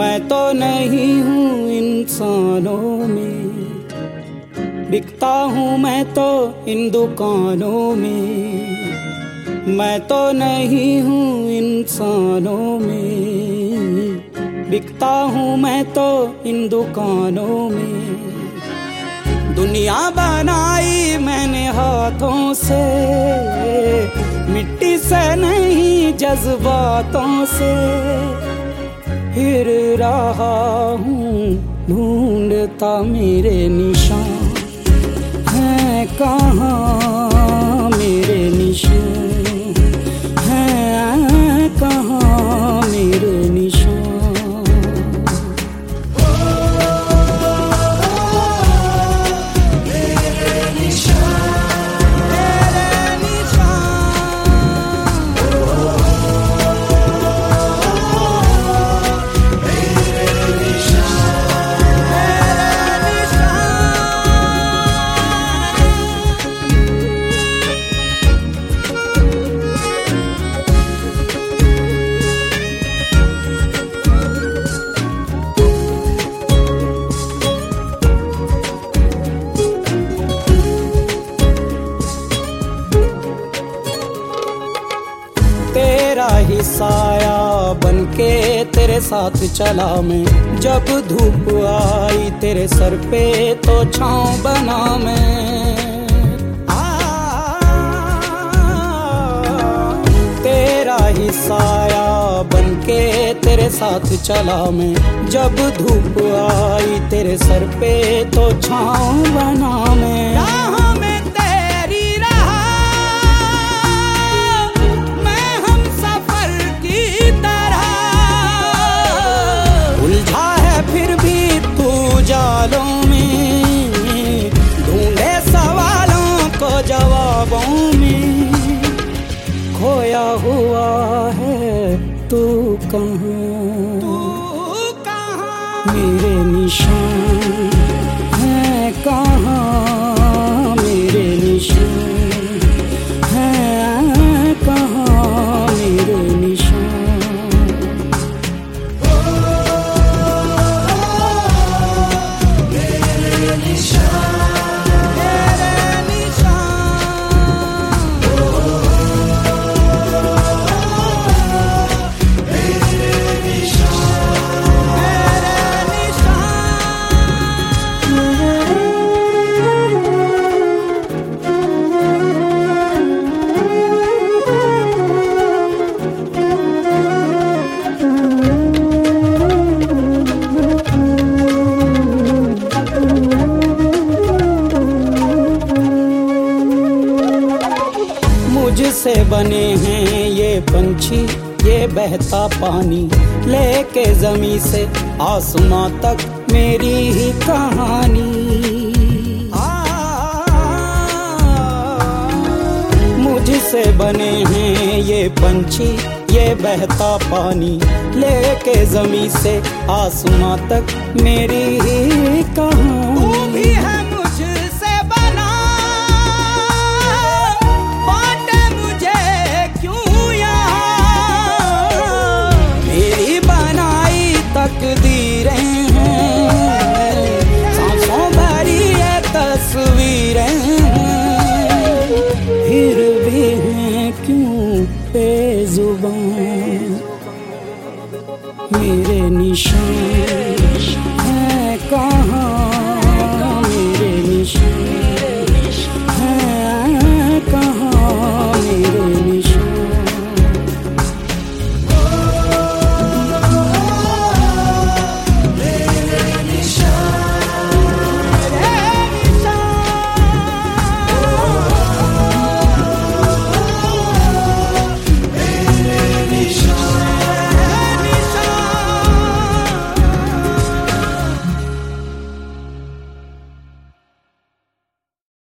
मैं तो नहीं हूँ इंसानों में, बिकता हूँ मैं तो इन दुकानों में। मैं तो नहीं हूँ इंसानों में, बिकता हूँ मैं तो इन दुकानों में। दुनिया बनाई मैंने हाथों से, मिट्टी से नहीं जज्बातों से। फिर रहा हूँ ढूंढता मेरे निशान हैं कहाँ, मेरे निशान हैं कहाँ, मेरे निशान। तेरा ही साया बनके तेरे साथ चला मैं, जब धूप आई तेरे सर पे तो छाँव बना मैं। तेरा ही साया बनके तेरे साथ चला मैं, जब धूप आई तेरे सर पे तो छाँव बना मैं। जालों में ढूंढे सवालों को जवाबों में, खोया हुआ है तू कहाँ, मेरे निशान है कहाँ, मेरे निशान है कहाँ, मेरे निशान। मुझसे बने हैं ये पंछी, ये बहता पानी, लेके ज़मीं से आसमां तक मेरी ही कहानी। मुझसे बने हैं ये पंछी, ये बहता पानी, लेके ज़मीं से आसमां तक मेरी ही कहानी।